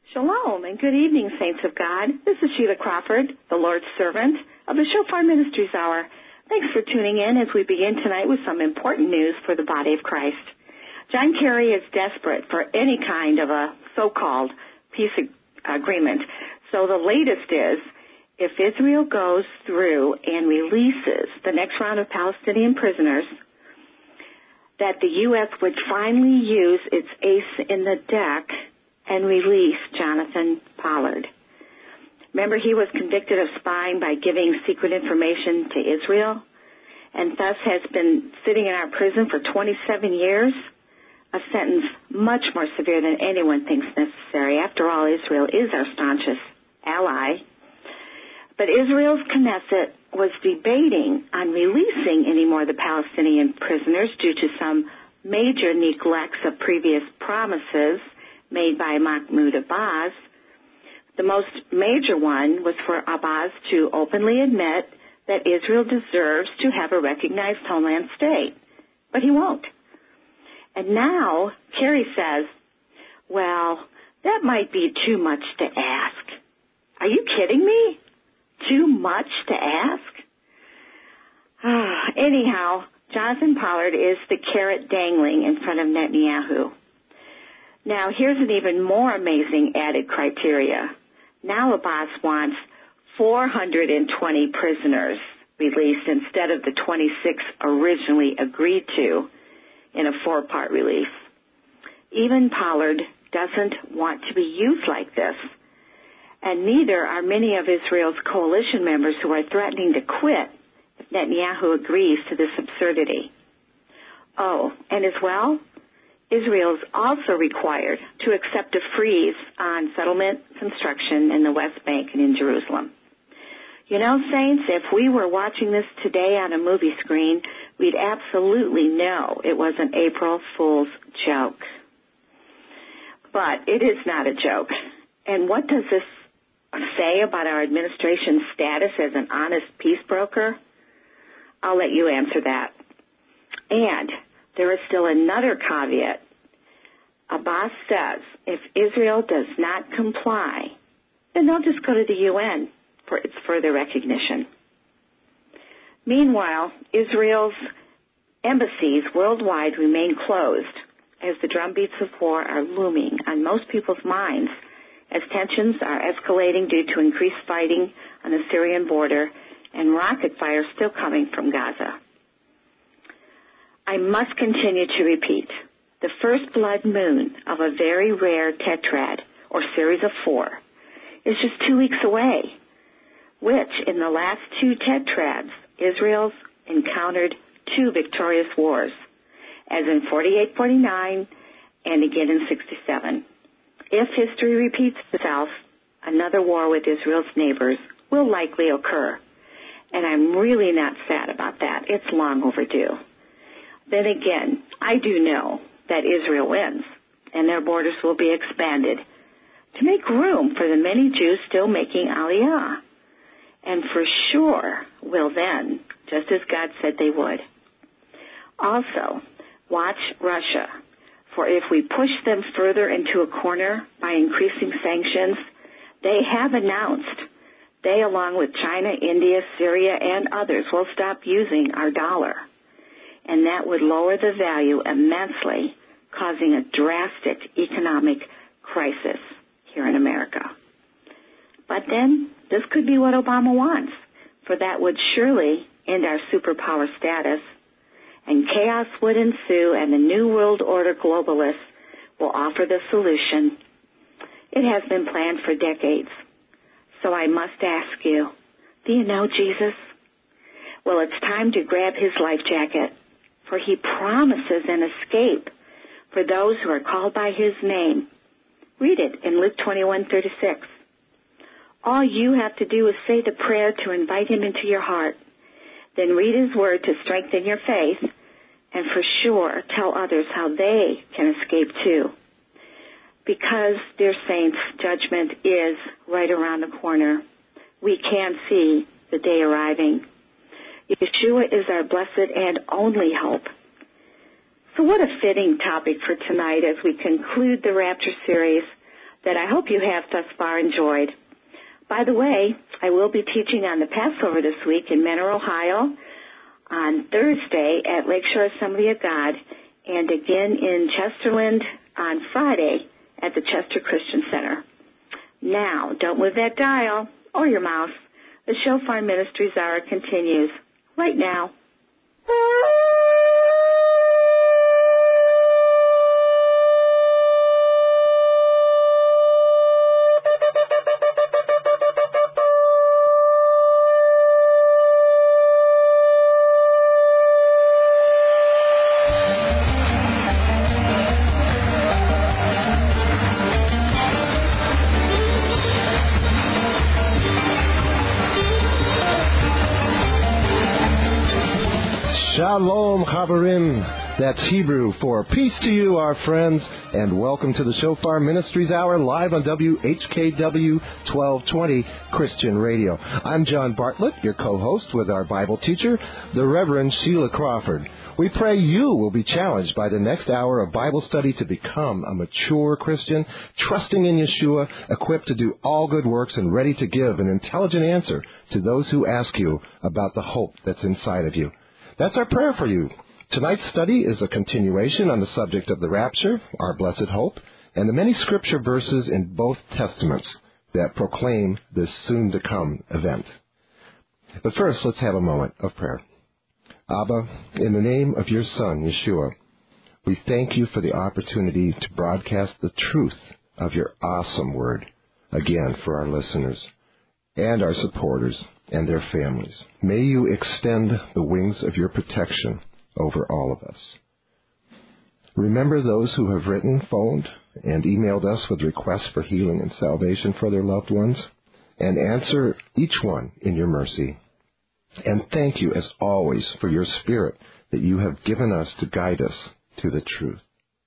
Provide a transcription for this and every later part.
Shalom and good evening, saints of God. This is Sheila Crawford, the Lord's servant of the Shofar Ministries Hour. Thanks for tuning in as we begin tonight with some important news for the body of Christ. John Kerry is desperate for any kind of a so-called peace agreement. So the latest is, if Israel goes through and releases the next round of Palestinian prisoners, that the U.S. would finally use its ace in the deck and release Jonathan Pollard. Remember, he was convicted of spying by giving secret information to Israel, and thus has been sitting in our prison for 27 years, a sentence much more severe than anyone thinks necessary. After all, Israel is our staunchest ally. But Israel's Knesset was debating on releasing any more of the Palestinian prisoners due to some major neglects of previous promises made by Mahmoud Abbas. The most major one was for Abbas to openly admit that Israel deserves to have a recognized homeland state. But he won't. And now Kerry says, well, that might be too much to ask. Are you kidding me? Too much to ask? Anyhow, Jonathan Pollard is the carrot dangling in front of Netanyahu. Now, here's an even more amazing added criteria. Now Abbas wants 420 prisoners released instead of the 26 originally agreed to in a 4-part release. Even Pollard doesn't want to be used like this, and neither are many of Israel's coalition members who are threatening to quit if Netanyahu agrees to this absurdity. Oh, and as well, Israel is also required to accept a freeze on settlement construction in the West Bank and in Jerusalem. You know, saints, if we were watching this today on a movie screen, we'd absolutely know it was an April Fool's joke. But it is not a joke. And what does this say about our administration's status as an honest peace broker? I'll let you answer that. And there is still another caveat. Abbas says if Israel does not comply, then they'll just go to the UN for its further recognition. Meanwhile, Israel's embassies worldwide remain closed as the drumbeats of war are looming on most people's minds as tensions are escalating due to increased fighting on the Syrian border and rocket fire still coming from Gaza. I must continue to repeat, the first blood moon of a very rare tetrad, or series of 4, is just 2 weeks away, which in the last 2 tetrads, Israel's encountered 2 victorious wars, as in 48-49 and again in 67. If history repeats itself, another war with Israel's neighbors will likely occur. And I'm really not sad about that. It's long overdue. Then again, I do know that Israel wins, and their borders will be expanded to make room for the many Jews still making Aliyah. And for sure will then, just as God said they would. Also, watch Russia, for if we push them further into a corner by increasing sanctions, they have announced they, along with China, India, Syria, and others, will stop using our dollar. And that would lower the value immensely, causing a drastic economic crisis here in America. But then, this could be what Obama wants, for that would surely end our superpower status, and chaos would ensue, and the New World Order globalists will offer the solution. It has been planned for decades. So I must ask you, do you know Jesus? Well, it's time to grab his life jacket, for he promises an escape for those who are called by his name. Read it in Luke 21:36. All you have to do is say the prayer to invite him into your heart. Then read his word to strengthen your faith, and for sure tell others how they can escape too. Because, dear saints, judgment is right around the corner. We can see the day arriving. Yeshua is our blessed and only hope. So what a fitting topic for tonight as we conclude the Rapture series, that I hope you have thus far enjoyed. By the way, I will be teaching on the Passover this week in Mentor, Ohio, on Thursday at Lakeshore Assembly of God, and again in Chesterland on Friday at the Chester Christian Center. Now, don't move that dial or your mouse. The Shofar Ministries Hour continues right now. Shalom, Chaverim. That's Hebrew for peace to you, our friends, and welcome to the Shofar Ministries Hour live on WHKW 1220 Christian Radio. I'm John Bartlett, your co-host with our Bible teacher, the Reverend Sheila Crawford. We pray you will be challenged by the next hour of Bible study to become a mature Christian, trusting in Yeshua, equipped to do all good works and ready to give an intelligent answer to those who ask you about the hope that's inside of you. That's our prayer for you. Tonight's study is a continuation on the subject of the rapture, our blessed hope, and the many scripture verses in both testaments that proclaim this soon-to-come event. But first, let's have a moment of prayer. Abba, in the name of your Son, Yeshua, we thank you for the opportunity to broadcast the truth of your awesome word, again, for our listeners and our supporters and their families. May you extend the wings of your protection over all of us. Remember those who have written, phoned, and emailed us with requests for healing and salvation for their loved ones, and answer each one in your mercy. And thank you, as always, for your Spirit that you have given us to guide us to the truth.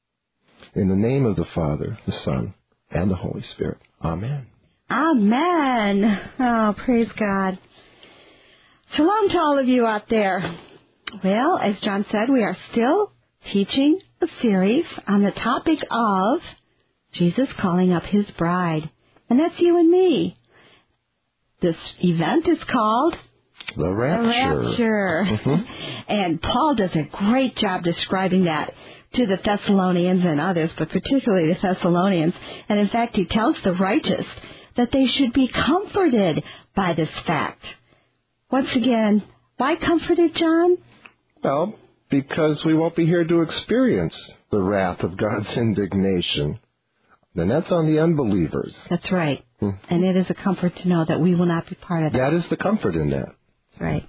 In the name of the Father, the Son, and the Holy Spirit. Amen. Amen. Oh, praise God. Shalom to all of you out there. Well, as John said, we are still teaching a series on the topic of Jesus calling up his bride. And that's you and me. This event is called the Rapture. And Paul does a great job describing that to the Thessalonians and others, but particularly the Thessalonians. And in fact, he tells the righteous that they should be comforted by this fact. Once again, why comforted, John? Well, because we won't be here to experience the wrath of God's indignation. And that's on the unbelievers. That's right. And it is a comfort to know that we will not be part of that. That is the comfort in that. That's right.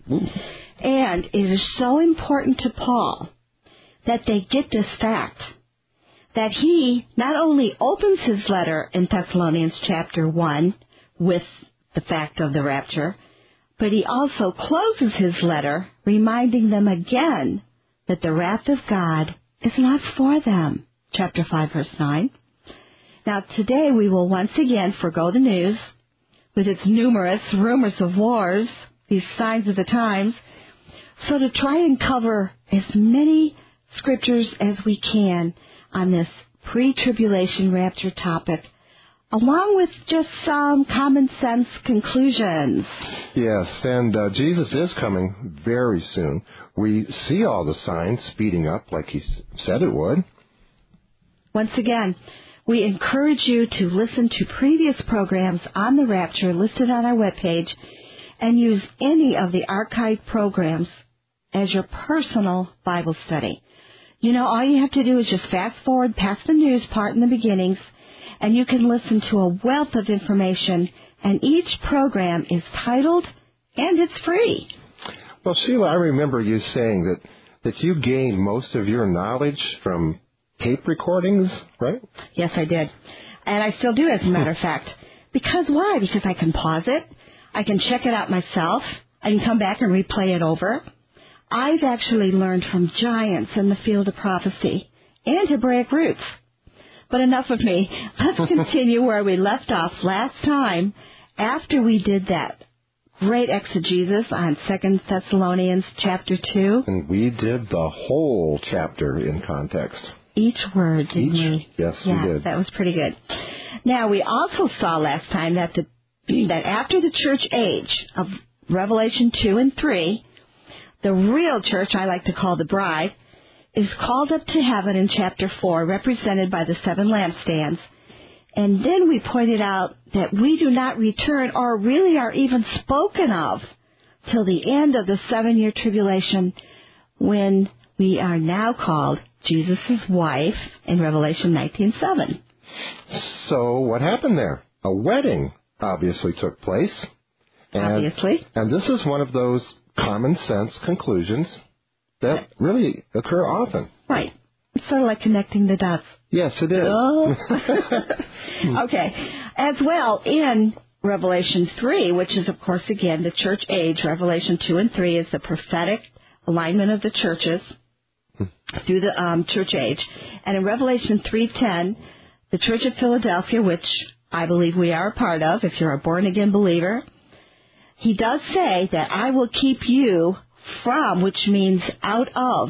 And it is so important to Paul that they get this fact, that he not only opens his letter in Thessalonians chapter 1 with the fact of the rapture, but he also closes his letter reminding them again that the wrath of God is not for them. Chapter 5, verse 9. Now, today we will once again forgo the news with its numerous rumors of wars, these signs of the times, so to try and cover as many scriptures as we can on this pre-tribulation rapture topic, along with just some common sense conclusions. Yes, and Jesus is coming very soon. We see all the signs speeding up like he said it would. Once again, we encourage you to listen to previous programs on the rapture listed on our webpage and use any of the archived programs as your personal Bible study. You know, all you have to do is just fast forward past the news part in the beginnings, and you can listen to a wealth of information, and each program is titled, and it's free. Well, Sheila, I remember you saying that you gained most of your knowledge from tape recordings, right? Yes, I did. And I still do, as a matter of fact. Because why? Because I can pause it, I can check it out myself, I can come back and replay it over. I've actually learned from giants in the field of prophecy and Hebraic roots. But enough of me. Let's continue where we left off last time after we did that great exegesis on 2 Thessalonians chapter 2. And we did the whole chapter in context. Each word, didn't we? Yes, yeah, we did. That was pretty good. Now, we also saw last time that that after the church age of Revelation 2 and 3, the real church, I like to call the bride, is called up to heaven in chapter 4, represented by the 7 lampstands. And then we pointed out that we do not return or really are even spoken of till the end of the 7-year tribulation, when we are now called Jesus' wife in Revelation 19:7. So what happened there? A wedding obviously took place. Obviously. And this is one of those common sense conclusions that really occur often. Right. It's sort of like connecting the dots. Yes, it is. Oh. Okay. As well, in Revelation 3, which is, of course, again, the church age, Revelation 2 and 3 is the prophetic alignment of the churches through the church age. And in Revelation 3:10, the Church of Philadelphia, which I believe we are a part of, if you're a born-again believer, he does say that I will keep you from, which means out of,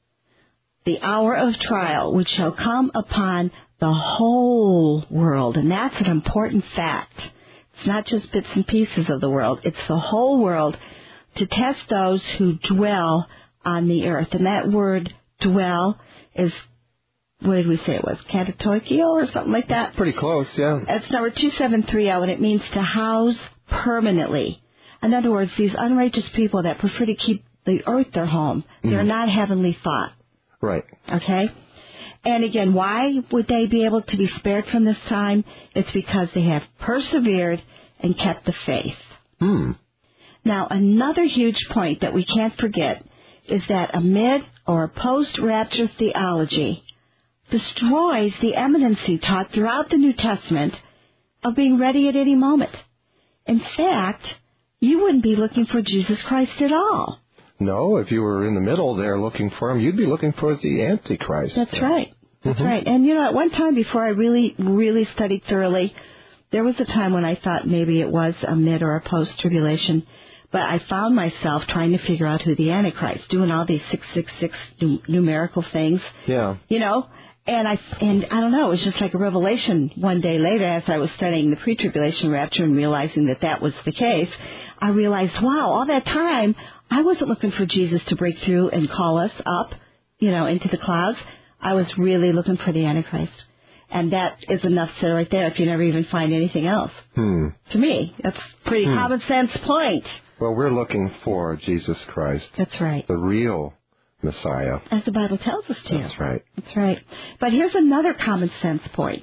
the hour of trial, which shall come upon the whole world. And that's an important fact. It's not just bits and pieces of the world. It's the whole world, to test those who dwell on the earth. And that word dwell is, what did we say it was? Katatoikio or something like that? Pretty close, yeah. It's number 2730, and it means to house permanently. In other words, these unrighteous people that prefer to keep the earth their home, they're not heavenly thought. Right. Okay? And again, why would they be able to be spared from this time? It's because they have persevered and kept the faith. Now, another huge point that we can't forget is that a mid- or post-rapture theology destroys the eminency taught throughout the New Testament of being ready at any moment. In fact, you wouldn't be looking for Jesus Christ at all. No, if you were in the middle there looking for him, you'd be looking for the Antichrist. That's right. That's right. And, you know, at one time before I really studied thoroughly, there was a time when I thought maybe it was a mid or a post-tribulation, but I found myself trying to figure out who the Antichrist, doing all these 666 numerical things. Yeah. You know, and I don't know, it was just like a revelation one day later as I was studying the pre-tribulation rapture and realizing that that was the case. I realized, wow, all that time I wasn't looking for Jesus to break through and call us up, you know, into the clouds. I was really looking for the Antichrist. And that is enough said right there if you never even find anything else. To me, that's a pretty common sense point. Well, we're looking for Jesus Christ. That's right. The real Messiah. As the Bible tells us to. That's right. That's right. But here's another common sense point.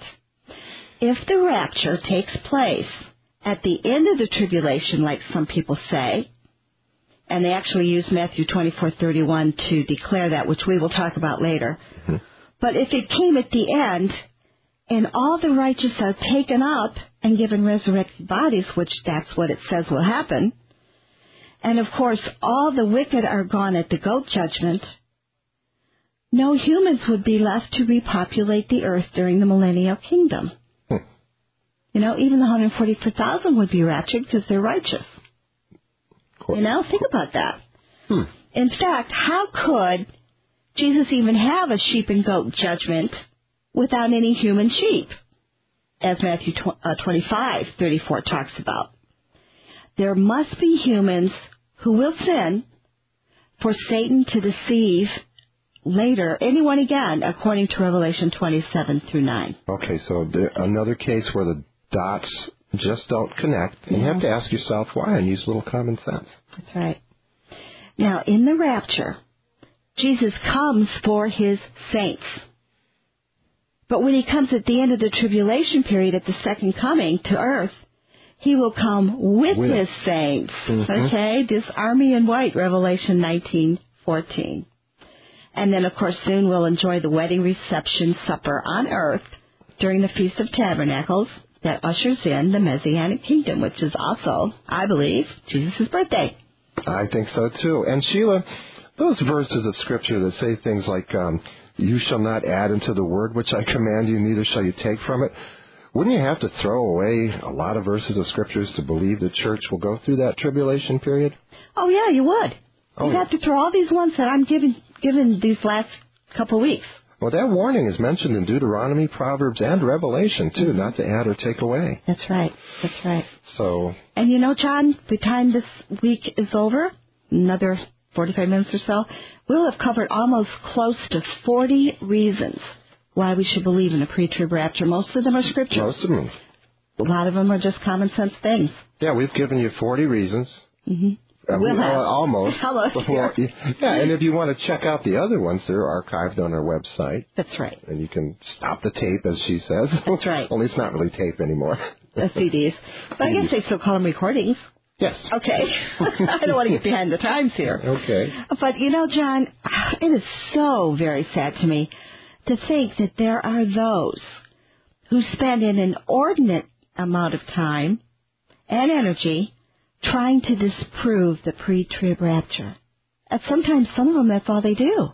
If the rapture takes place at the end of the tribulation, like some people say, and they actually use Matthew 24:31 to declare that, which we will talk about later. But if it came at the end, and all the righteous are taken up and given resurrected bodies, which that's what it says will happen, and of course all the wicked are gone at the goat judgment, no humans would be left to repopulate the earth during the millennial kingdom. You know, even the 144,000 would be raptured because they're righteous. You know, think about that. In fact, how could Jesus even have a sheep and goat judgment without any human sheep, as Matthew 25:34 talks about? There must be humans who will sin for Satan to deceive later anyone again, according to Revelation 27-9. Okay, so another case where the dots just don't connect, and you have to ask yourself why and use a little common sense. That's right. Now, in the rapture, Jesus comes for his saints. But when he comes at the end of the tribulation period at the second coming to earth, he will come with his saints. Okay? This army in white, Revelation 19:14. And then, of course, soon we'll enjoy the wedding reception supper on earth during the Feast of Tabernacles that ushers in the Messianic kingdom, which is also, I believe, Jesus' birthday. I think so, too. And Sheila, those verses of Scripture that say things like, you shall not add unto the word which I command you, neither shall you take from it, wouldn't you have to throw away a lot of verses of Scriptures to believe the church will go through that tribulation period? Oh, yeah, you would. You'd have to throw all these ones that I'm given these last couple of weeks. Well, that warning is mentioned in Deuteronomy, Proverbs, and Revelation, too, not to add or take away. That's right. That's right. So. And you know, John, by the time this week is over, another 45 minutes or so, we'll have covered almost close to 40 reasons why we should believe in a pre-trib rapture. Most of them are scriptures. Most of them. A lot of them are just common sense things. Yeah, we've given you 40 reasons. Mm-hmm. Almost. Yeah, and if you want to check out the other ones, they're archived on our website. That's right. And you can stop the tape, as she says. That's right. Only it's not really tape anymore. The CDs. But I guess they still call them recordings. Yes. Okay. I don't want to get behind the times here. Okay. But, you know, John, it is so very sad to me to think that there are those who spend an inordinate amount of time and energy trying to disprove the pre-trib rapture. And sometimes some of them, that's all they do.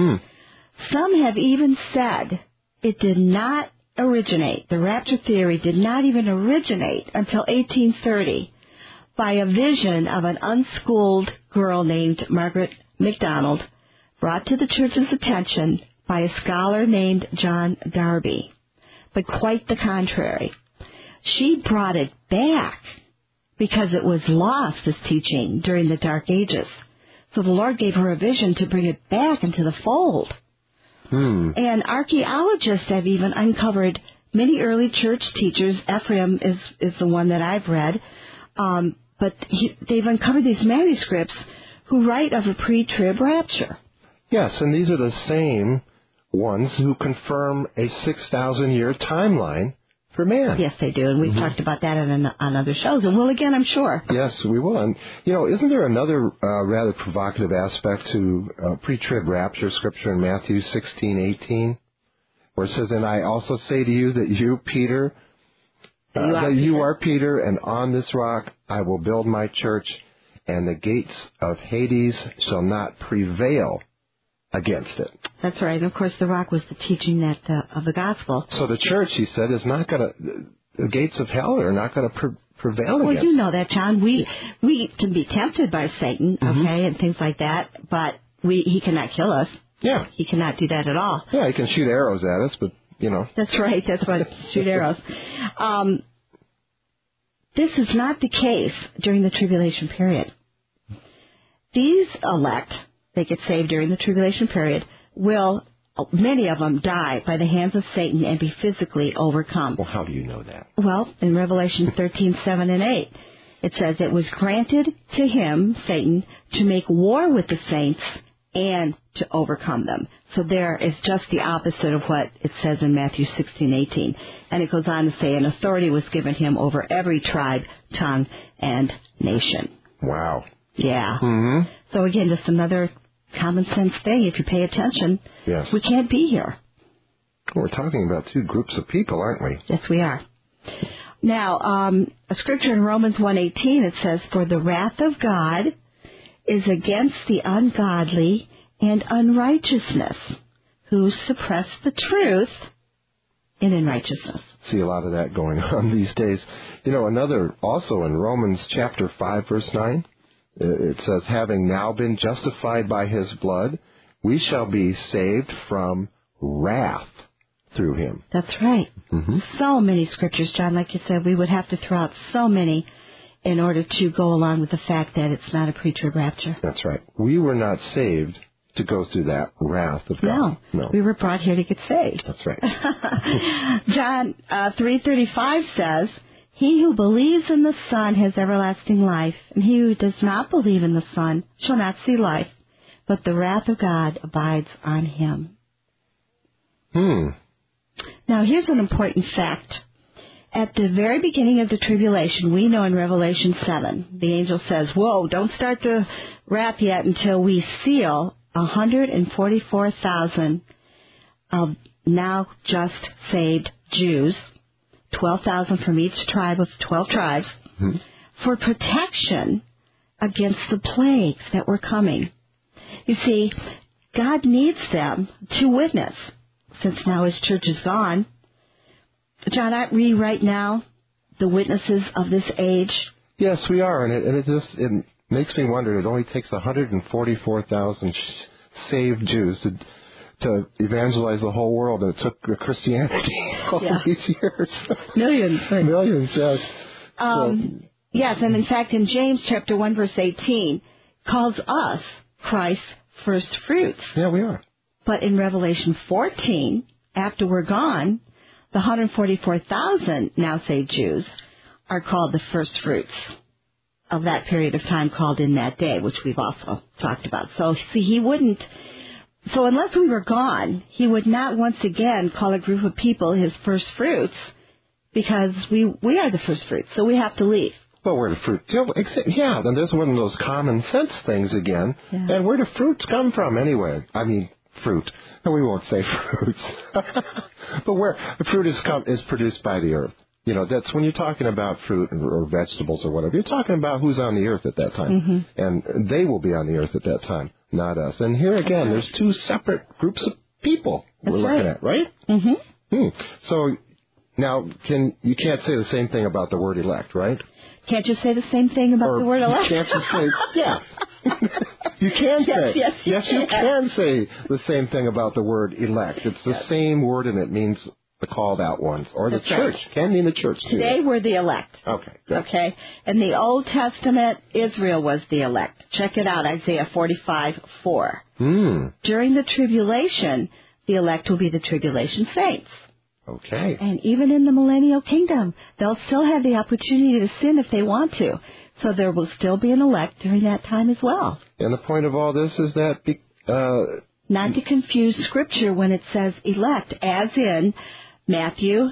Some have even said it did not originate, the rapture theory did not even originate until 1830 by a vision of an unschooled girl named Margaret MacDonald brought to the church's attention by a scholar named John Darby. But quite the contrary. She brought it back because it was lost, this teaching, during the Dark Ages. So the Lord gave her a vision to bring it back into the fold. And archaeologists have even uncovered many early church teachers. Ephraim is the one that I've read. But they've uncovered these manuscripts who write of a pre-trib rapture. Yes, and these are the same ones who confirm a 6,000-year timeline for man. Yes, they do, and we've talked about that on other shows, and we'll again, I'm sure. Yes, we will. And, you know, isn't there another rather provocative aspect to pre-trib rapture scripture in Matthew 16:18, where it says, "And I also say to you that you, Peter, you are Peter, and on this rock I will build my church, and the gates of Hades shall not prevail against it." That's right. And of course, the rock was the teaching that of the gospel. So the church, he said, is not going to, the gates of hell are not going to prevail against. Well, you know that, John. We can be tempted by Satan, okay, and things like that, but he cannot kill us. Yeah. He cannot do that at all. Yeah, he can shoot arrows at us, but, you know. That's right. That's what, shoot arrows. This is not the case during the tribulation period. These elect, they get saved during the tribulation period, will, many of them, die by the hands of Satan and be physically overcome. Well, how do you know that? Well, in Revelation 13:7 and 8, it says, "It was granted to him, Satan, to make war with the saints and to overcome them." So there is just the opposite of what it says in Matthew 16:18. And it goes on to say, "An authority was given him over every tribe, tongue, and nation." Wow. Yeah. So again, just another common sense thing. If you pay attention, yes, we can't be here. We're talking about two groups of people, aren't we? Yes, we are. Now, a scripture in Romans 1:18, it says, "For the wrath of God is against the ungodly and unrighteousness, who suppress the truth in unrighteousness." See a lot of that going on these days. You know, another, also in Romans chapter 5, verse 9, it says, "Having now been justified by his blood, we shall be saved from wrath through him." That's right. So many scriptures, John. Like you said, we would have to throw out so many in order to go along with the fact that it's not a pre-trib rapture. That's right. We were not saved to go through that wrath of God. No. We were brought here to get saved. That's right. John 3:35 says, "He who believes in the Son has everlasting life, and he who does not believe in the Son shall not see life, but the wrath of God abides on him." Now, here's an important fact. At the very beginning of the tribulation, we know in Revelation 7, the angel says, "Whoa, don't start the wrath yet until we seal 144,000 of now just saved Jews, 12,000 from each tribe of 12 tribes, for protection against the plagues that were coming." You see, God needs them to witness, since now his church is gone. John, aren't we right now the witnesses of this age? Yes, we are, and it makes me wonder. It only takes 144,000 saved Jews to evangelize the whole world, and it took Christianity all these years. Millions. Right? Millions, yes. Yes, and in fact, in James chapter 1, verse 18, calls us Christ's first fruits. Yeah, we are. But in Revelation 14, after we're gone, the 144,000 now saved Jews are called the first fruits of that period of time called in that day, which we've also talked about. So, see, he wouldn't, so unless we were gone, he would not once again call a group of people his first fruits, because we are the first fruits, so we have to leave. Well, where do fruit? Yeah, then there's one of those common sense things again. Yeah. And where do fruits come from anyway? I mean, fruit. And we won't say fruits. But where the fruit is produced by the earth. You know, that's when you're talking about fruit or vegetables or whatever. You're talking about who's on the earth at that time. Mm-hmm. And they will be on the earth at that time, not us. And here again, there's two separate groups of people we're looking at, right? Mm-hmm. So now, you can't say the same thing about the word elect, right? Can't you say the same thing about the word elect? Can't you say, yeah. You can say. Yes, you can say the same thing about the word elect. It's the same word, and it means the called out ones, or the church. Can mean the church, too. Today we're the elect. Okay, good. Okay? In the Old Testament, Israel was the elect. Check it out, Isaiah 45:4. During the tribulation, the elect will be the tribulation saints. Okay. And even in the millennial kingdom, they'll still have the opportunity to sin if they want to. So there will still be an elect during that time as well. And the point of all this is that not to confuse Scripture when it says elect, as in Matthew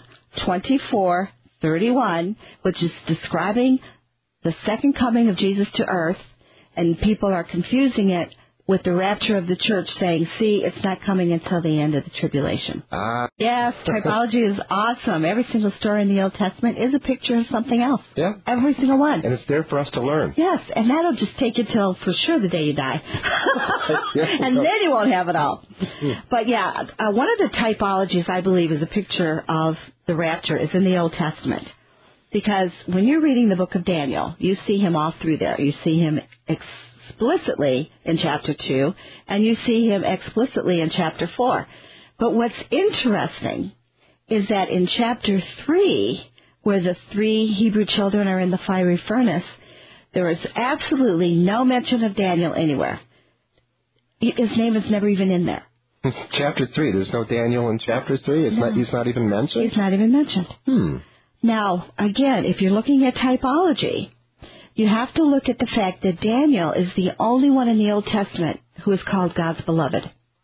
24:31, which is describing the second coming of Jesus to earth, and people are confusing it with the rapture of the church, saying, see, it's not coming until the end of the tribulation. Yes, typology is awesome. Every single story in the Old Testament is a picture of something else. Yeah. Every single one. And it's there for us to learn. Yes, and that'll just take you till, for sure, the day you die. And then you won't have it all. But yeah, one of the typologies, I believe, is a picture of the rapture is in the Old Testament. Because when you're reading the book of Daniel, you see him all through there. You see him explicitly in chapter 2, and you see him explicitly in chapter 4. But what's interesting is that in chapter 3, where the 3 Hebrew children are in the fiery furnace, there is absolutely no mention of Daniel anywhere. His name is never even in there. Chapter 3, there's no Daniel in chapter 3? He's not even mentioned? He's not even mentioned. Now, again, if you're looking at typology, you have to look at the fact that Daniel is the only one in the Old Testament who is called God's beloved.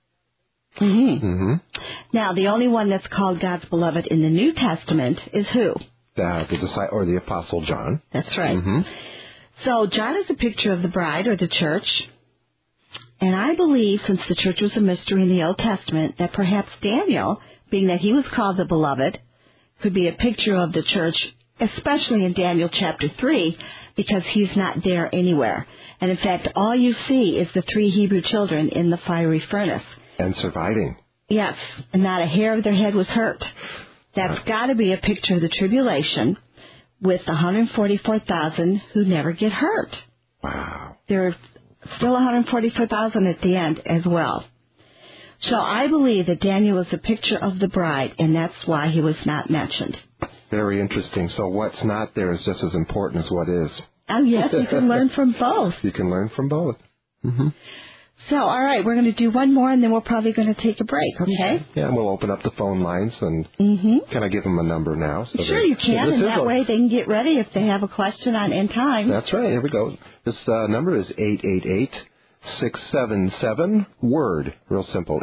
Now, the only one that's called God's beloved in the New Testament is who? The Apostle John. That's right. So John is a picture of the bride or the church. And I believe, since the church was a mystery in the Old Testament, that perhaps Daniel, being that he was called the beloved, could be a picture of the church, especially in Daniel chapter 3, because he's not there anywhere. And in fact, all you see is the 3 Hebrew children in the fiery furnace. And surviving. Yes, and not a hair of their head was hurt. That's got to be a picture of the tribulation with the 144,000 who never get hurt. Wow. There are still 144,000 at the end as well. So I believe that Daniel was a picture of the bride, and that's why he was not mentioned. Very interesting. So what's not there is just as important as what is. Oh, yes, you can learn from both. You can learn from both. So, all right, we're going to do one more, and then we're probably going to take a break, okay? Yeah, and we'll open up the phone lines, and can I give them a number now? So sure, you can, and that way they can get ready if they have a question on end time. That's right. Here we go. This number is 888-677-WORD. Real simple,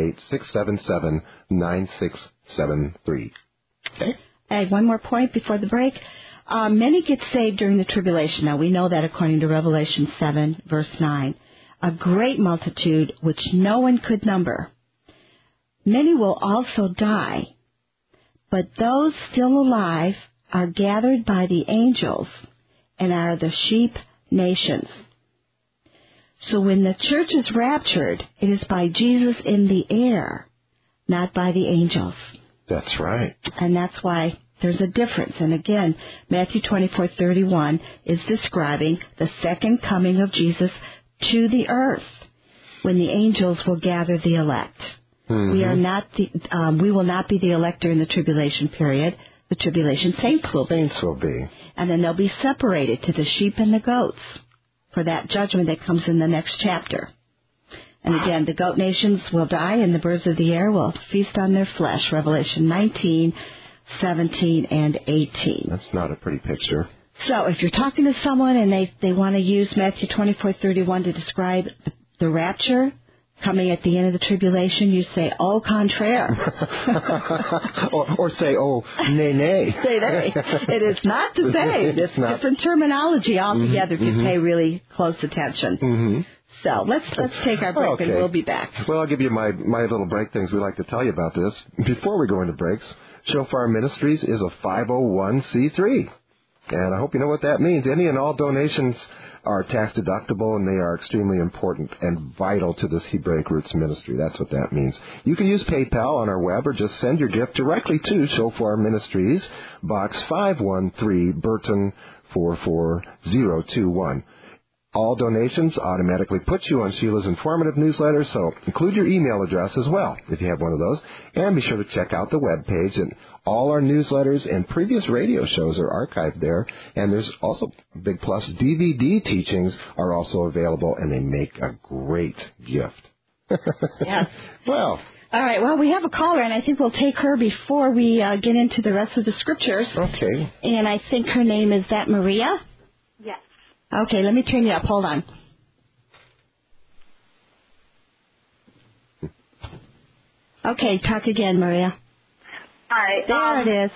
888-677-9673. Okay. Hey, one more point before the break. Many get saved during the tribulation. Now, we know that according to Revelation 7, verse 9. A great multitude which no one could number. Many will also die, but those still alive are gathered by the angels and are the sheep nations. So when the church is raptured, it is by Jesus in the air, not by the angels. That's right. And that's why there's a difference. And again, Matthew 24:31 is describing the second coming of Jesus to the earth, when the angels will gather the elect. Mm-hmm. We will not be the elect during the tribulation period. The tribulation saints will be. Saints will be. And then they'll be separated to the sheep and the goats for that judgment that comes in the next chapter. And again, the goat nations will die, and the birds of the air will feast on their flesh. Revelation 19, 17, and 18. That's not a pretty picture. So if you're talking to someone and they want to use Matthew 24:31 to describe the rapture coming at the end of the tribulation, you say, au contraire. or say, oh, nay, nay. Say nay. It is not the same. It's different terminology altogether if you pay really close attention. Mm-hmm. So let's take our break, and we'll be back. Well, I'll give you my little break things we like to tell you about this. Before we go into breaks, Shofar Ministries is a 501c3. And I hope you know what that means. Any and all donations are tax deductible, and they are extremely important and vital to this Hebraic Roots ministry. That's what that means. You can use PayPal on our web, or just send your gift directly to Shofar Ministries, Box 513, Burton 44021. All donations automatically put you on Sheila's informative newsletter, so include your email address as well, if you have one of those. And be sure to check out the webpage, and all our newsletters and previous radio shows are archived there. And there's also a big plus, DVD teachings are also available, and they make a great gift. Yes. Well. All right, well, we have a caller, and I think we'll take her before we get into the rest of the scriptures. Okay. And I think her name is that Maria? Yes. Okay, let me turn you up. Hold on. Okay, talk again, Maria. Hi. There it is.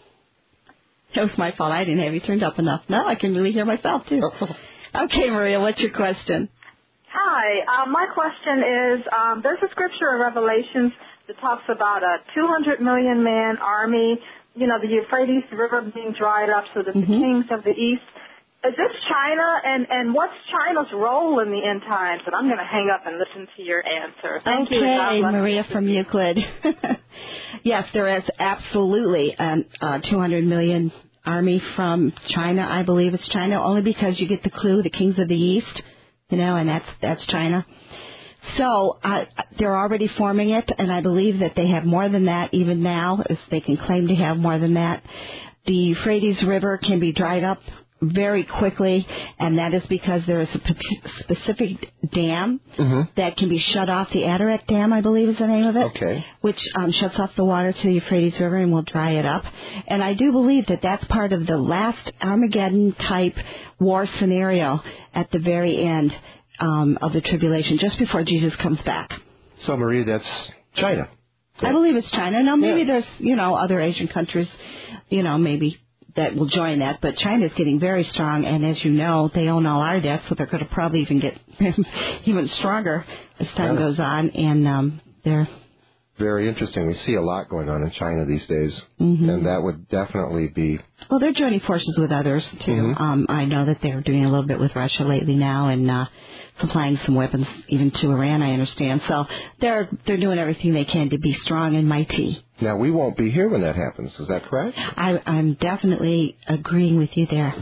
It was my fault. I didn't have you turned up enough. No, I can really hear myself, too. Okay, Maria, what's your question? Hi. My question is, there's a scripture in Revelations that talks about a 200 million man army, you know, the Euphrates River being dried up so that the kings of the east. Is this China, and what's China's role in the end times? And I'm going to hang up and listen to your answer. Thank you. Okay, Maria from Euclid. Yes, there is absolutely a 200 million army from China. I believe it's China, only because you get the clue, the kings of the east, you know, and that's China. So they're already forming it, and I believe that they have more than that even now, if they can claim to have more than that. The Euphrates River can be dried up very quickly, and that is because there is a specific dam that can be shut off. The Ararat Dam, I believe is the name of it, which shuts off the water to the Euphrates River and will dry it up. And I do believe that that's part of the last Armageddon-type war scenario at the very end of the tribulation, just before Jesus comes back. So, Maria, that's China. I believe it's China. Now, maybe there's, you know, other Asian countries, you know, maybe that will join that, but China's getting very strong, and as you know, they own all our debts, so they're going to probably even get even stronger as time goes on, and they're very interesting. We see a lot going on in China these days, and that would definitely be... Well, they're joining forces with others, too. I know that they're doing a little bit with Russia lately now, and supplying some weapons even to Iran, I understand. So they're doing everything they can to be strong and mighty. Now, we won't be here when that happens. Is that correct? I'm definitely agreeing with you there.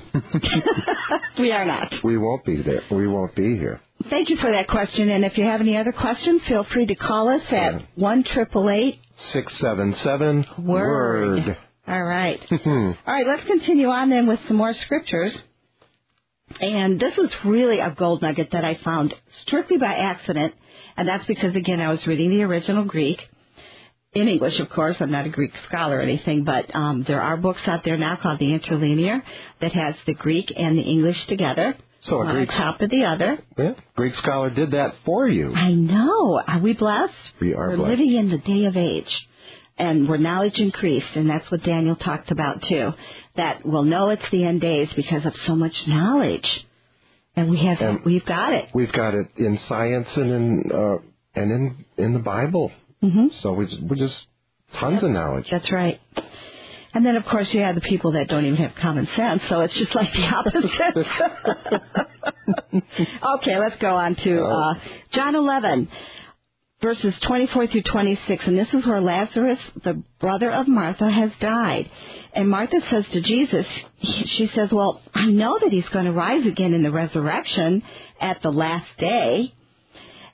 We are not. We won't be there. We won't be here. Thank you for that question. And if you have any other questions, feel free to call us at 1-888-677-WORD. All right. All right, let's continue on then with some more scriptures. And this is really a gold nugget that I found strictly by accident, and that's because, again, I was reading the original Greek, in English, of course. I'm not a Greek scholar or anything, but there are books out there now called the Interlinear that has the Greek and the English together, so one on top of the other. Yeah, Greek scholar did that for you. I know. Are we blessed? We are blessed. We're living in the day of age. And where knowledge increased, and that's what Daniel talked about too. That we'll know it's the end days because of so much knowledge, and we've got it. We've got it in science and in the Bible. So we're just tons of knowledge. That's right. And then, of course, you have the people that don't even have common sense, so it's just like the opposite. Okay, let's go on to John 11. Verses 24 through 26, and this is where Lazarus, the brother of Martha, has died. And Martha says to Jesus, she says, well, I know that he's going to rise again in the resurrection at the last day.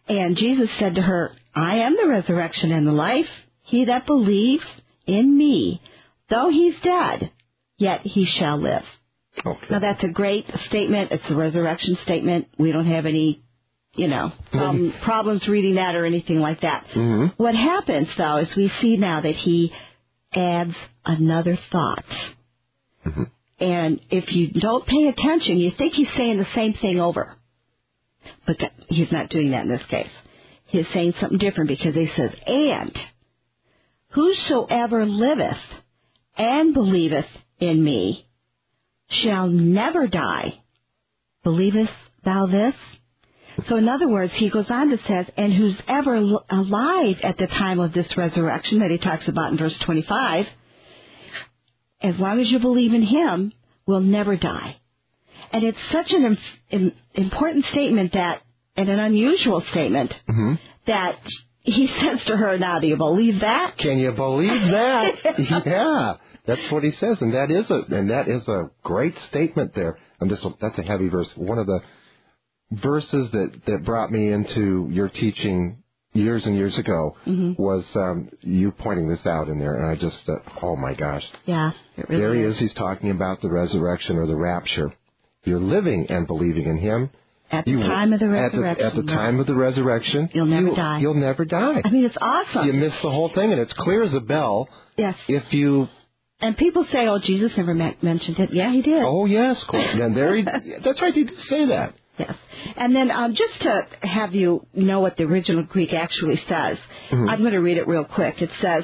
And Jesus said to her, I am the resurrection and the life. He that believes in me, though he's dead, yet he shall live. Okay. Now, that's a great statement. It's a resurrection statement. We don't have any, problems reading that or anything like that. Mm-hmm. What happens, though, is we see now that he adds another thought. Mm-hmm. And if you don't pay attention, you think he's saying the same thing over. But he's not doing that in this case. He's saying something different because he says, and whosoever liveth and believeth in me shall never die. Believest thou this? So in other words, he goes on to says, and who's ever alive at the time of this resurrection that he talks about in verse 25, as long as you believe in him, will never die. And it's such an important statement that, and an unusual statement, mm-hmm. that he says to her, now, do you believe that? Can you believe that? Yeah, that's what he says, and that is a great statement there. And that's a heavy verse. One of the verses that brought me into your teaching years and years ago mm-hmm. was you pointing this out in there, and I just oh my gosh. Yeah, it really there he is. He's talking about the resurrection or the rapture. You're living and believing in him. At the time of the resurrection. At the time of the resurrection. You'll never die. You'll never die. I mean, it's awesome. You miss the whole thing, and it's clear as a bell. Yes. If you... And people say, oh, Jesus never mentioned it. Yeah, he did. Oh, yes. And that's right, he did say that. Yes. And then just to have you know what the original Greek actually says, mm-hmm. I'm going to read it real quick. It says,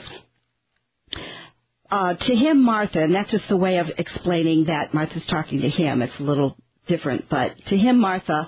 to him, Martha, and that's just the way of explaining that Martha's talking to him. It's a little different, but to him, Martha,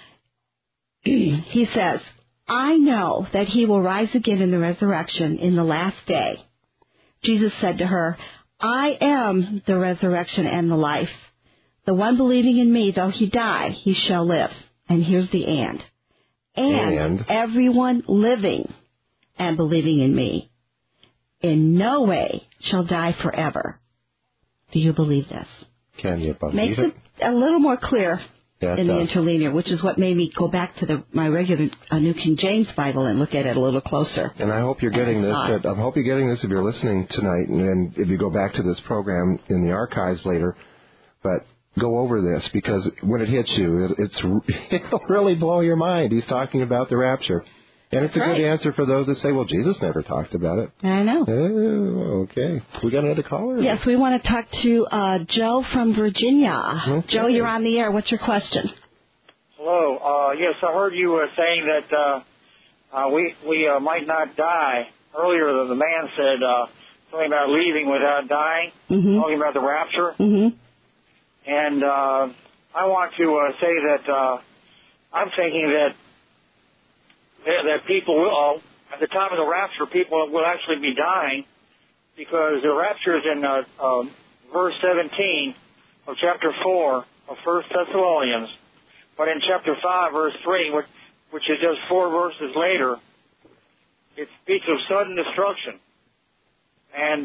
he says, I know that he will rise again in the resurrection in the last day. Jesus said to her, I am the resurrection and the life. The one believing in me, though he die, he shall live. And here's the and. And everyone living and believing in me in no way shall die forever. Do you believe this? Can you believe Makes it? it a little more clear in the does. interlinear, which is what made me go back to my regular New King James Bible and look at it a little closer. And I hope you're getting this. I hope you're getting this if you're listening tonight, and if you go back to this program in the archives later. But go over this, because when it hits you, it'll really blow your mind. He's talking about the rapture. And it's a good answer for those that say, well, Jesus never talked about it. I know. Oh, okay. We got another caller? Yes, we want to talk to Joe from Virginia. Okay. Joe, you're on the air. What's your question? Hello. Yes, I heard you saying that we might not die. Earlier, the man said something about leaving without dying, mm-hmm. talking about the rapture. Mm-hmm. And I want to say that I'm thinking that people will, at the time of the rapture, people will actually be dying, because the rapture is in verse 17 of chapter 4 of 1 Thessalonians. But in chapter 5, verse 3, which is just 4 verses later, it speaks of sudden destruction. And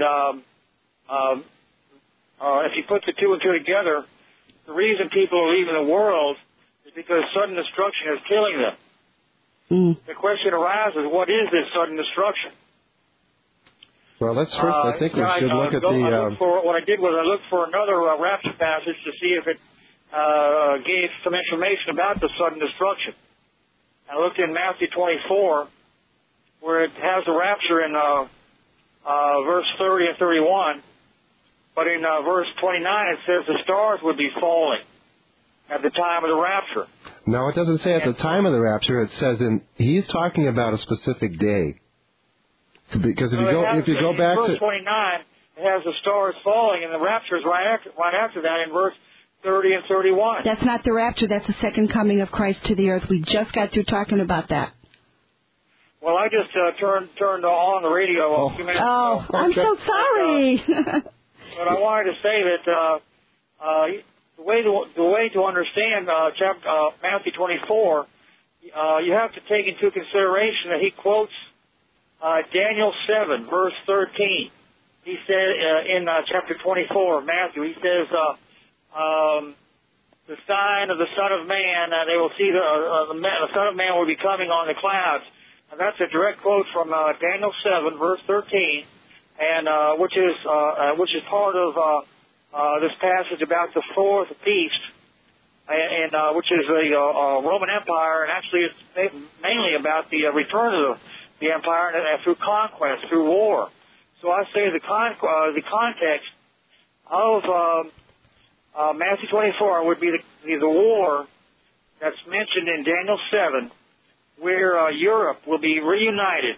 if you put the two and two together, the reason people are leaving the world is because sudden destruction is killing them. Mm. The question arises, what is this sudden destruction? Well, let's first, I think we should look at what I did was I looked for another rapture passage to see if it gave some information about the sudden destruction. I looked in Matthew 24, where it has the rapture in verse 30 and 31. But in verse 29, it says the stars would be falling at the time of the rapture. No, it doesn't say at the time of the rapture. It says he's talking about a specific day. Because if you go back to verse 29, it has the stars falling, and the rapture is right after that in verse 30 and 31. That's not the rapture. That's the second coming of Christ to the earth. We just got through talking about that. Well, I just turned on the radio a few minutes ago. Oh, I'm so sorry. But I wanted to say that the way to understand Matthew 24, you have to take into consideration that he quotes Daniel 7, verse 13. He said in chapter 24 of Matthew, he says, the sign of the Son of Man. They will see the Son of Man will be coming on the clouds. And that's a direct quote from Daniel 7, verse 13, and which is part of this passage about the fourth beast, and which is the Roman Empire, and actually it's mainly about the return of the empire and through conquest, through war. So I say the context of Matthew 24 would be the war that's mentioned in Daniel 7, where Europe will be reunited.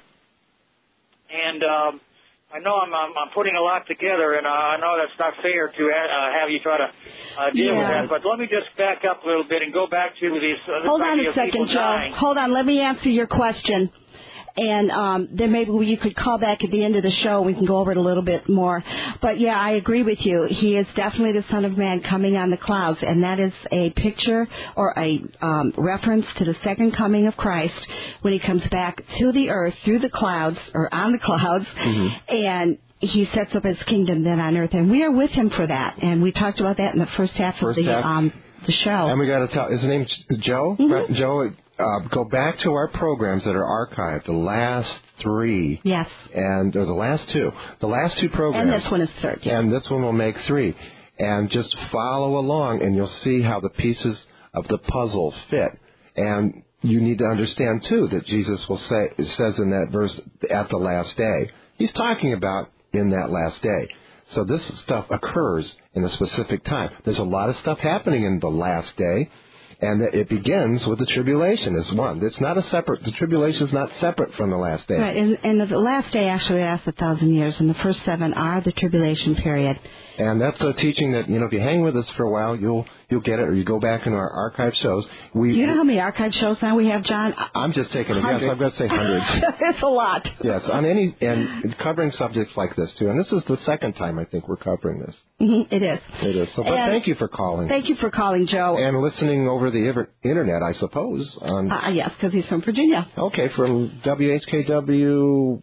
And I know I'm putting a lot together, and I know that's not fair to have you try to deal with that. But let me just back up a little bit and go back to these. Hold on a second, Joe. Hold on. Let me answer your question. And then maybe you could call back at the end of the show. We can go over it a little bit more. But, yeah, I agree with you. He is definitely the Son of Man coming on the clouds, and that is a picture or a reference to the second coming of Christ when he comes back to the earth through the clouds or on the clouds, and he sets up his kingdom then on earth. And we are with him for that. And we talked about that in the first half of the show. And we got to tell, is his name Joe? Right? Joe. Go back to our programs that are archived, the last 3. Yes. Or the last 2. The last 2 programs. And this one is 3rd. Yeah. And this one will make 3. And just follow along, and you'll see how the pieces of the puzzle fit. And you need to understand, too, that Jesus says in that verse, at the last day. He's talking about in that last day. So this stuff occurs in a specific time. There's a lot of stuff happening in the last day. And it begins with the tribulation as one. It's not the tribulation is not separate from the last day. Right, and the last day actually lasts 1,000 years, and the first 7 are the tribulation period. And that's a teaching that, if you hang with us for a while, you'll get it, or you go back in our archive shows. Do you know how many archive shows now we have, John? I'm just taking a guess. I've got to say hundreds. It's a lot. Yes, and covering subjects like this, too. And this is the second time I think we're covering this. It is. It is. So, but thank you for calling. Thank you for calling, Joe. And listening over the Internet, I suppose. Yes, because he's from Virginia. Okay, from WHKW...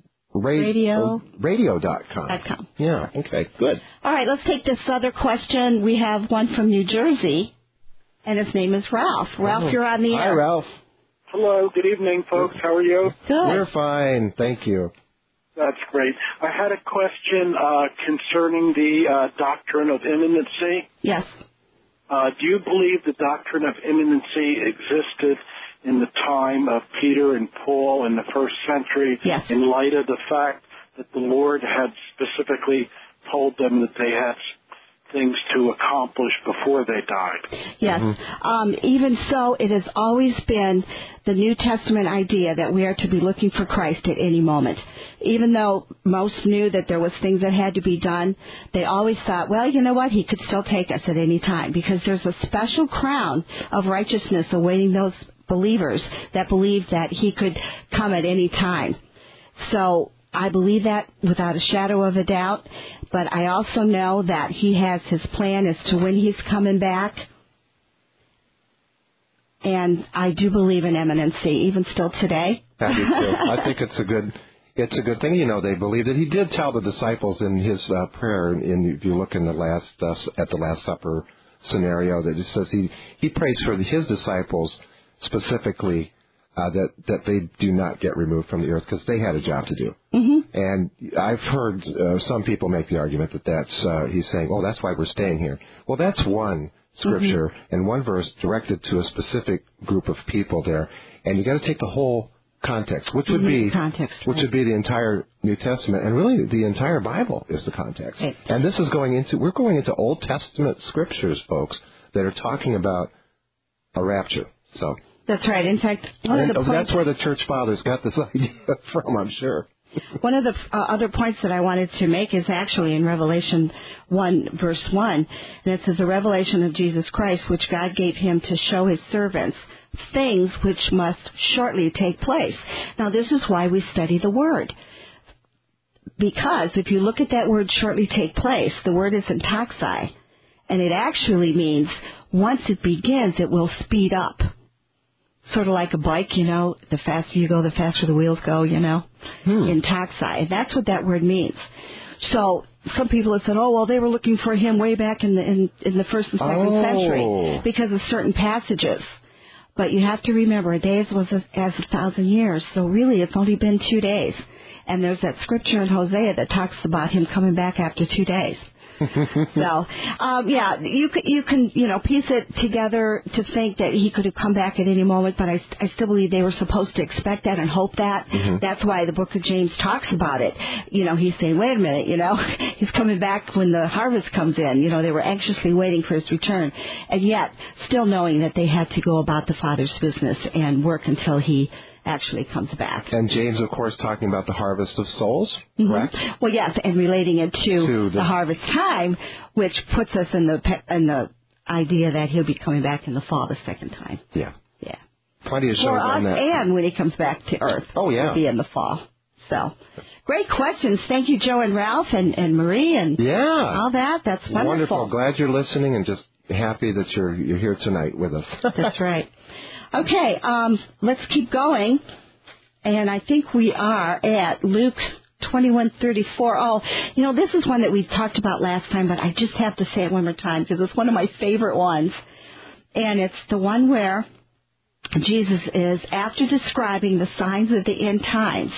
Radio.com. Yeah, okay, good. All right, let's take this other question. We have one from New Jersey, and his name is Ralph. Ralph, you're on the air. Hi, Ralph. Hello, good evening, folks. How are you? Good. We're fine, thank you. That's great. I had a question concerning the doctrine of imminency. Yes. Do you believe the doctrine of imminency existed in the time of Peter and Paul in the first century, yes, in light of the fact that the Lord had specifically told them that they had things to accomplish before they died? Yes. Even so, it has always been the New Testament idea that we are to be looking for Christ at any moment. Even though most knew that there was things that had to be done, they always thought, well, you know what, he could still take us at any time, because there's a special crown of righteousness awaiting those believers that believe that he could come at any time. So I believe that without a shadow of a doubt, but I also know that he has his plan as to when he's coming back, and I do believe in imminency, even still today. That is true. I think it's a good thing. They believe that he did tell the disciples in his prayer, if you look in the at the Last Supper scenario, that it says he prays for his disciples specifically that they do not get removed from the earth, because they had a job to do. And I've heard some people make the argument that he's saying, oh, that's why we're staying here. Well, that's one scripture and one verse directed to a specific group of people there, and you got to take the whole context, which would be the entire New Testament, and really the entire Bible is the context. Right. And this is we're going into Old Testament scriptures, folks, that are talking about a rapture. So. That's right. In fact, that's where the church fathers got this idea from, I'm sure. One of the other points that I wanted to make is actually in Revelation 1, verse 1. And it says, the revelation of Jesus Christ, which God gave him to show his servants things which must shortly take place. Now, this is why we study the Word. Because if you look at that word, shortly take place, the word is syntaxi. And it actually means once it begins, it will speed up. Sort of like a bike, the faster you go, the faster the wheels go, in taxi. That's what that word means. So some people have said, oh, well, they were looking for him way back in the first and second century because of certain passages. But you have to remember, a day as 1,000 years. So really, it's only been 2 days. And there's that scripture in Hosea that talks about him coming back after 2 days. So, you can piece it together to think that he could have come back at any moment, but I still believe they were supposed to expect that and hope that. Mm-hmm. That's why the book of James talks about it. He's saying, wait a minute, he's coming back when the harvest comes in. They were anxiously waiting for his return, and yet still knowing that they had to go about the Father's business and work until he actually comes back. And James, of course, talking about the harvest of souls, correct? Mm-hmm. Well, yes, and relating it to the harvest time, which puts us in the idea that he'll be coming back in the fall the second time. Yeah. Yeah. Plenty of shows on that. And when he comes back to Earth. Oh, yeah. He'll be in the fall. So, great questions. Thank you, Joe and Ralph and Marie and all that. That's wonderful. Wonderful. Glad you're listening and just happy that you're here tonight with us. That's right. Okay, let's keep going, and I think we are at Luke 21:34. Oh, this is one that we talked about last time, but I just have to say it one more time because it's one of my favorite ones, and it's the one where Jesus is, after describing the signs of the end times,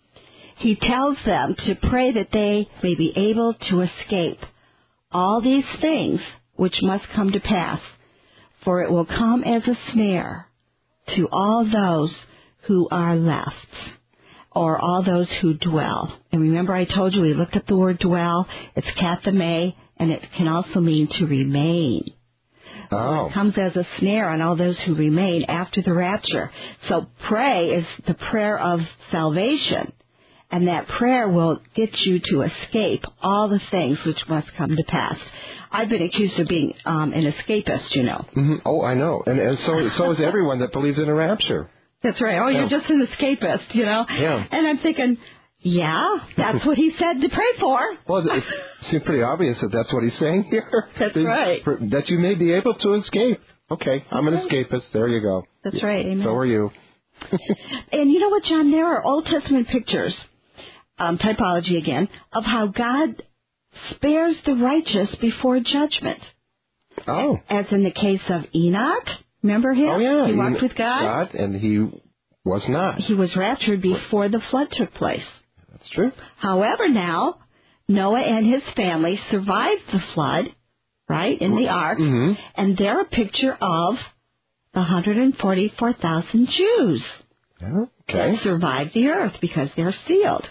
he tells them to pray that they may be able to escape all these things which must come to pass, for it will come as a snare to all those who are left, or all those who dwell. And remember I told you we looked up the word dwell. It's kathame, and it can also mean to remain. Oh. It comes as a snare on all those who remain after the rapture. So pray is the prayer of salvation, and that prayer will get you to escape all the things which must come to pass. I've been accused of being an escapist, Mm-hmm. Oh, I know. And so is everyone that believes in a rapture. That's right. Oh, you're just an escapist, Yeah. And I'm thinking, that's what he said to pray for. Well, it seems pretty obvious that that's what he's saying here. That's right. That you may be able to escape. Okay, I'm an escapist. There you go. That's right. Amen. So are you. And you know what, John? There are Old Testament pictures, typology again, of how God spares the righteous before judgment. Oh. As in the case of Enoch. Remember him? Oh, yeah. He walked with God. And he was not. He was raptured before the flood took place. That's true. However, now, Noah and his family survived the flood, right, in the ark, and they're a picture of the 144,000 Jews that survived the earth because they're sealed.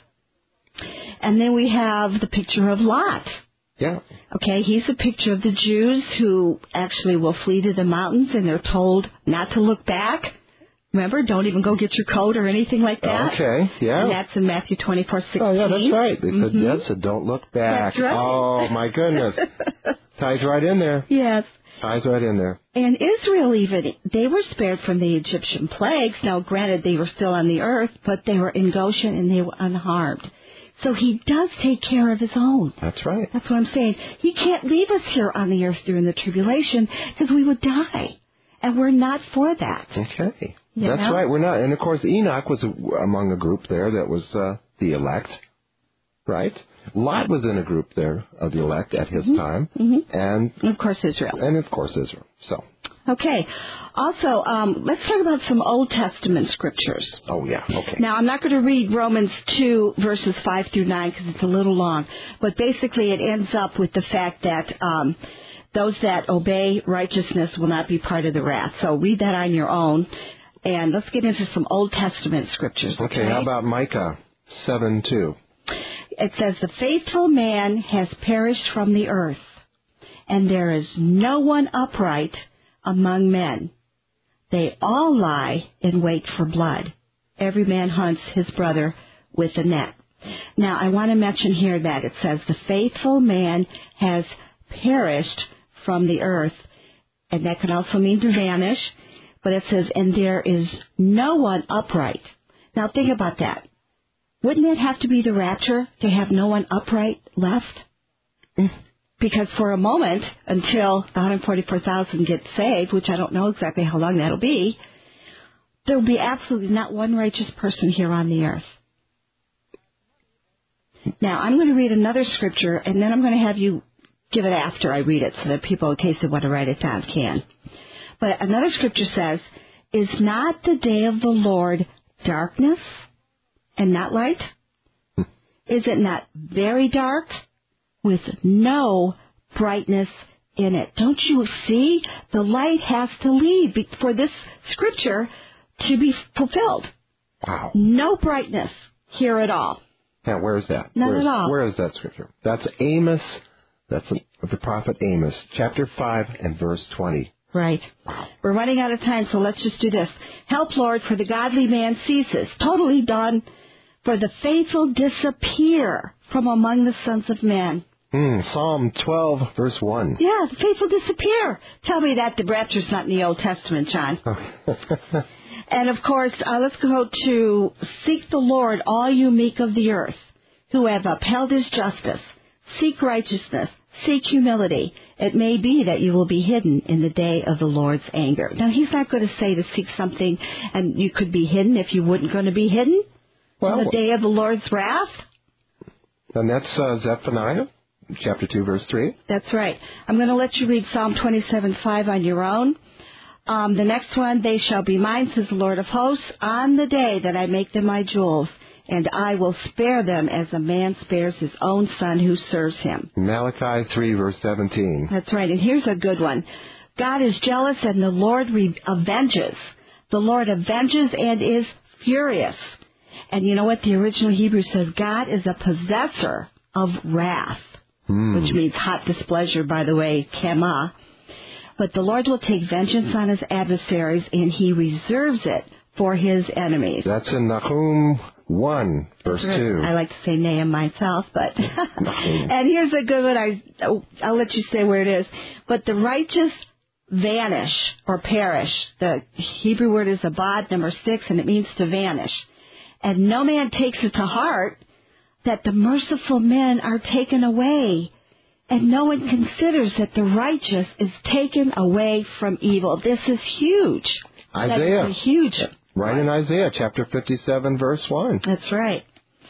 And then we have the picture of Lot. Yeah. Okay, he's a picture of the Jews who actually will flee to the mountains, and they're told not to look back. Remember, don't even go get your coat or anything like that. Okay, yeah. And that's in Matthew 24:16. Oh, yeah, that's right. They said, don't look back. That's right. Oh, my goodness. Ties right in there. Yes. Ties right in there. And Israel even, they were spared from the Egyptian plagues. Now, granted, they were still on the earth, but they were in Goshen and they were unharmed. So he does take care of his own. That's right. That's what I'm saying. He can't leave us here on the earth during the tribulation because we would die. And we're not for that. Okay. That's right. We're not. And, of course, Enoch was among a group there that was the elect, right? Lot was in a group there of the elect at his time. Mm-hmm. And, of course, Israel. And, of course, Israel. So. Okay. Also, let's talk about some Old Testament scriptures. Oh, yeah. Okay. Now, I'm not going to read Romans 2, verses 5 through 9, because it's a little long. But basically, it ends up with the fact that those that obey righteousness will not be part of the wrath. So read that on your own. And let's get into some Old Testament scriptures. Okay, how about Micah 7:2? It says, the faithful man has perished from the earth, and there is no one upright among men. They all lie in wait for blood. Every man hunts his brother with a net. Now, I want to mention here that it says the faithful man has perished from the earth, and that can also mean to vanish, but it says, and there is no one upright. Now, think about that. Wouldn't it have to be the rapture to have no one upright left? Because for a moment, until the 144,000 get saved, which I don't know exactly how long that'll be, there will be absolutely not one righteous person here on the earth. Now, I'm going to read another scripture, and then I'm going to have you give it after I read it so that people, in case they want to write it down, can. But another scripture says, "Is not the day of the Lord darkness and not light? Is it not very dark with no brightness in it?" Don't you see? The light has to leave for this scripture to be fulfilled. Wow. No brightness here at all. Now, where is that? Not at all. Where is that scripture? That's Amos. That's the prophet Amos, chapter 5 and verse 20. Right. We're running out of time, so let's just do this. "Help, Lord, for the godly man ceases." Totally done. "For the faithful disappear from among the sons of men." Psalm 12, verse 1. Yeah, the faithful disappear. Tell me that the rapture's not in the Old Testament, John. And, of course, let's go to "Seek the Lord, all you meek of the earth, who have upheld his justice. Seek righteousness. Seek humility. It may be that you will be hidden in the day of the Lord's anger." Now, he's not going to say to seek something and you could be hidden if you weren't going to be hidden in the day of the Lord's wrath. And that's Zephaniah, chapter 2, verse 3. That's right. I'm going to let you read Psalm 27:5 on your own. The next one, "They shall be mine, says the Lord of hosts, on the day that I make them my jewels, and I will spare them as a man spares his own son who serves him." Malachi 3, verse 17. That's right. And here's a good one. "God is jealous and the Lord avenges. The Lord avenges and is furious." And you know what the original Hebrew says? God is a possessor of wrath, which means hot displeasure, by the way, kema. "But the Lord will take vengeance on his adversaries, and he reserves it for his enemies." That's in Nahum 1, verse 2. I like to say Nahum myself, but... And here's a good one. I'll let you say where it is. "But the righteous vanish or perish." The Hebrew word is abad, number 6, and it means to vanish. "And no man takes it to heart that the merciful men are taken away. And no one considers that the righteous is taken away from evil." This is huge. Isaiah. That's huge. Right in Isaiah, chapter 57, verse 1. That's right.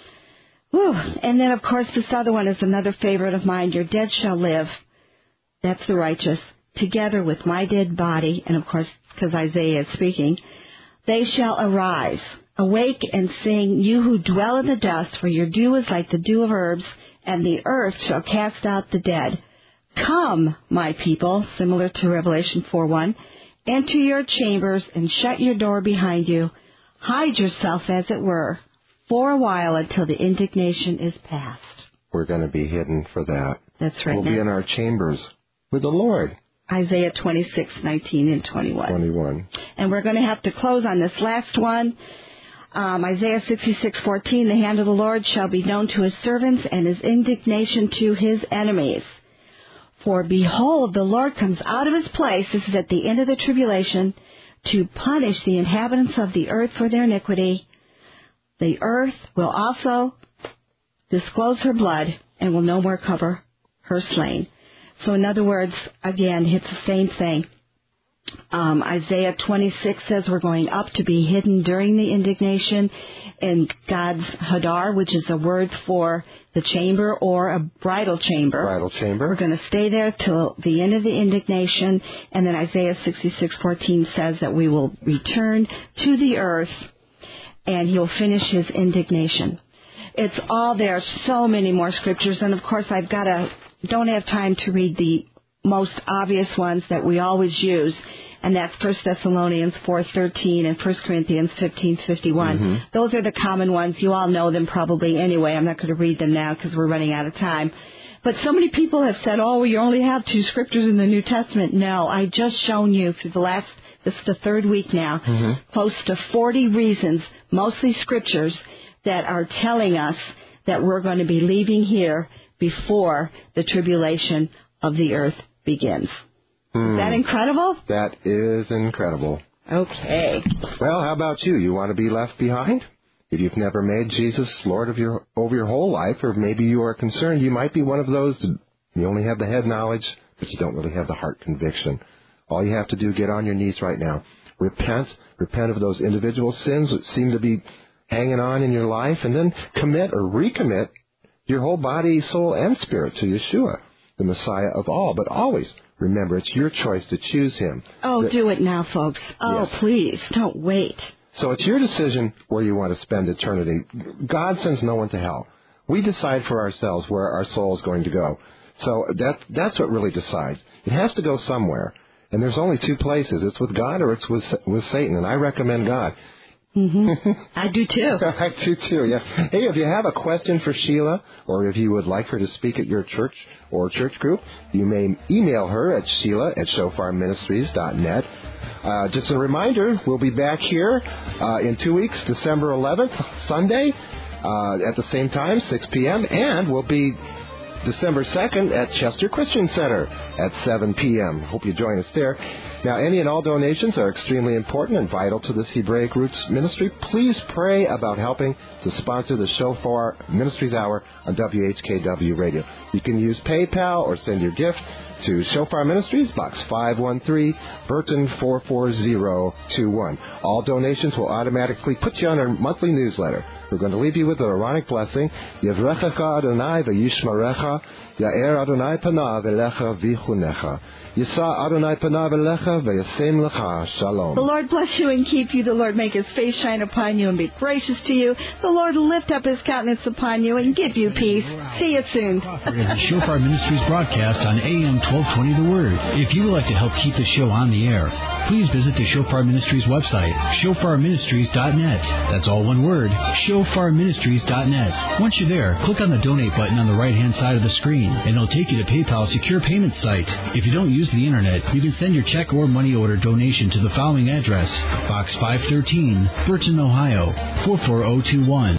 Whew. And then, of course, this other one is another favorite of mine. "Your dead shall live." That's the righteous. "Together with my dead body," and of course, because Isaiah is speaking, "they shall arise. Awake and sing, you who dwell in the dust, for your dew is like the dew of herbs, and the earth shall cast out the dead. Come, my people," similar to Revelation 4:1, "enter your chambers and shut your door behind you. Hide yourself, as it were, for a while until the indignation is past." We're going to be hidden for that. That's right. We'll be in our chambers with the Lord. Isaiah 26:19 and 21. And we're going to have to close on this last one. Isaiah 66:14, "The hand of the Lord shall be known to his servants, and his indignation to his enemies. For behold, the Lord comes out of his place," this is at the end of the tribulation, "to punish the inhabitants of the earth for their iniquity. The earth will also disclose her blood, and will no more cover her slain." So in other words, again, it's the same thing. Isaiah 26 says we're going up to be hidden during the indignation in God's Hadar, which is a word for the chamber or a bridal chamber. Bridal chamber. We're going to stay there till the end of the indignation, and then Isaiah 66:14 says that we will return to the earth, and he'll finish his indignation. It's all there. So many more scriptures, and of course don't have time to read the most obvious ones that we always use, and that's 1 Thessalonians 4:13 and 1 Corinthians 15:51. Mm-hmm. Those are the common ones. You all know them probably anyway. I'm not going to read them now because we're running out of time. But so many people have said, "Oh, you only have 2 scriptures in the New Testament." No, I just shown you through this is the 3rd week now, close to 40 reasons, mostly scriptures, that are telling us that we're going to be leaving here before the tribulation of the earth begins. Is that incredible? That is incredible. Okay. Well, how about you? You want to be left behind? If you've never made Jesus Lord over your whole life, or maybe you are concerned, you might be one of those that you only have the head knowledge, but you don't really have the heart conviction. All you have to do, get on your knees right now. Repent of those individual sins that seem to be hanging on in your life, and then commit or recommit your whole body, soul, and spirit to Yeshua, the Messiah of all. But always remember, it's your choice to choose him. Oh, do it now, folks. Oh, yes. Please, don't wait. So it's your decision where you want to spend eternity. God sends no one to hell. We decide for ourselves where our soul is going to go. So that's what really decides. It has to go somewhere. And there's only two places. It's with God or it's with Satan. And I recommend God. Mm-hmm. I do too. I do too, yeah. Hey, if you have a question for Sheila, or if you would like her to speak at your church or church group, you may email her at sheila@shofarministries.net. Just a reminder, we'll be back here in 2 weeks, December 11th, Sunday, at the same time, 6 p.m., and we'll be December 2nd at Chester Christian Center at 7 p.m. Hope you join us there. Now, any and all donations are extremely important and vital to this Hebraic Roots ministry. Please pray about helping to sponsor the Shofar Ministries Hour on WHKW Radio. You can use PayPal or send your gift to Shofar Ministries, Box 513, Burton 44021. All donations will automatically put you on our monthly newsletter. We're going to leave you with the Aaronic blessing. Yevrechecha Adonai v'yishmarecha, Ya'er Adonai panav elecha v'chunecha. Yisa Adonai panav elecha v'yasem lecha shalom. The Lord bless you and keep you. The Lord make his face shine upon you and be gracious to you. The Lord lift up his countenance upon you and give you peace. See you soon. The Shofar Ministries broadcast on AM 1220 The Word. If you would like to help keep the show on the air, please visit the Shofar Ministries website, shofarministries.net. That's all one word, shofarministries.net. Once you're there, click on the donate button on the right-hand side of the screen, and it'll take you to PayPal's secure payment site. If you don't use the internet, you can send your check or money order donation to the following address: Box 513, Burton, Ohio 44021.